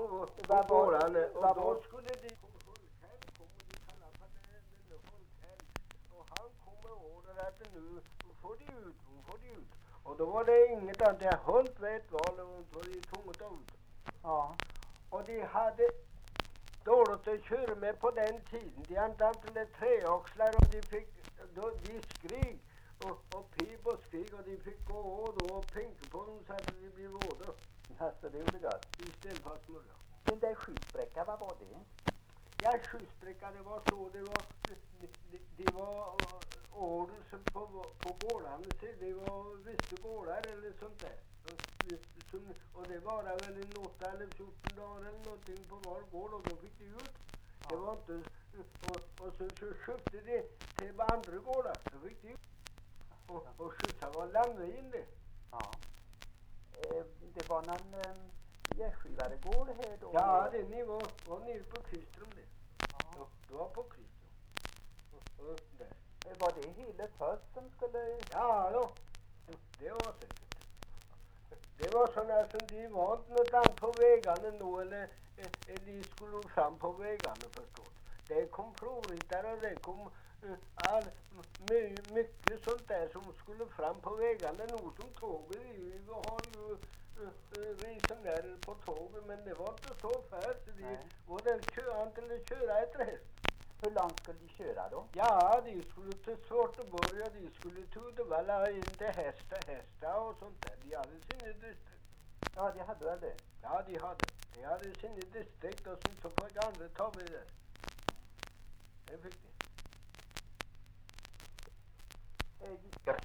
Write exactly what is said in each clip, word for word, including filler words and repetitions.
på, på Vad var- gårdarna. Och vad då var- skulle de folkhelg komma, de kallar för det denne folkhelg. Och han kommer order att nu får de ut, nu får de ut. Och då var det inget annat, det hönt vet vad, och då de tvunget ut. Ja. Och de hade dåligt att köra med på den tiden. De hade antingen treaxlar och de fick, då, de skrig och, och pip och skrig och de fick gå och då och pinka på dem så att de blev våda Alltså det gjorde gott. istället för att smörja. Den där skyddsbräckan, vad var det? Ja, skyddsbräcka, det var så, det var, det, det, det var ordelse på, på gårdarna, det var vissa gårdar eller sånt där. Som, och det var väl en åtta eller fjorton dagar eller någonting på var gård och då fick de ut. Det var inte, och, och så, så köpte de till andra gårdar, då fick de ut. Och, och skjutsa var landvin det. Ja. Eh, det var någon eh, gästgivaregård här då? Ja, det ni var, var nere på Kristrum det. Ja. Ja, det var på Kristrum. Och, och där. Eh, Var det hela först som skulle... Ja, då. Det var säkert. Det var sådana som de var inte något annat på vägarna nu, eller, eller de skulle fram på vägarna förstås. Det kom provritare och det kom uh, all, my, mycket sånt där som skulle fram på vägarna nu som tåget. Vi har ju uh, uh, resenärer på tåget, men det var inte så färt. De var där köant eller köra ett rest. Hur långt skulle de köra då? Ja, de skulle till Svarteborg och de skulle till Uddevalla in till Hästa, Hästa och sånt där. De hade sina distrikt. Ja, de hade väl det. Ja, de hade. De hade sina distrikt och sen så fick andra ta vid det. Det fick de. Eh, gick-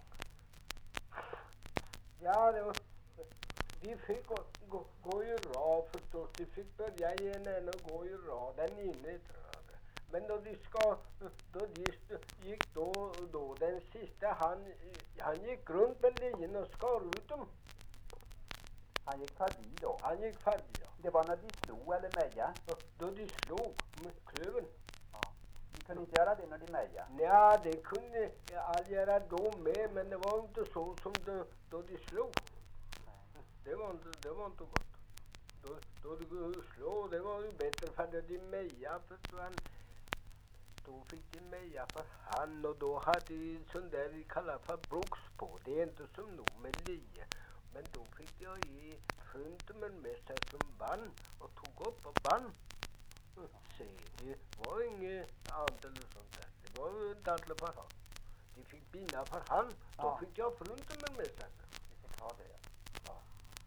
Ja, det var... De fick gå, gå, gå i rad förstås. De fick börja i en ända och gå i rad. Den inne tror jag. Men då de ska, då de gick då, då den sista, han, han gick runt med linjen och skar ut dem. Han gick förbi då. Han gick färdig, ja. Det var när de slog eller meja. Då de slog med klöven. Ja. De kunde inte göra det när de meja. Ja, det kunde all göra då med, men det var inte så som då, då de slog. Det var inte, det var inte gott. Då, då de slog, det var ju bättre för att de meja, förstår han. Då fick de meja för han och då hade de sån där vi kallar för bruks på. Det är inte som nog med lie. Men då fick de ge fruntumen med sig som band och tog upp och band. Se, det var inget annat eller sånt där. Det var ju inte allt för han. De fick binda för han. Då Ja. fick jag fruntumen med sig. Vi fick ha det, ja. Ja.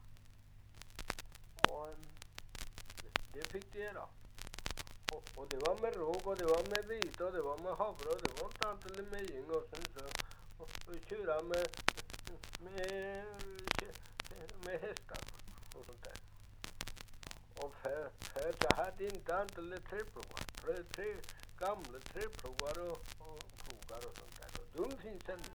Och, um, Det fick de göra. Och, och det var med råg och det var med vita och det var med havre och det var inte annat eller med gäng och sen så och, och köra med, med, med hästar och sånt där. Och för, för så hade inte annat eller träplogar. Tre, tre gamla träplogar och, och plogar och sånt där. Och de finns ännu.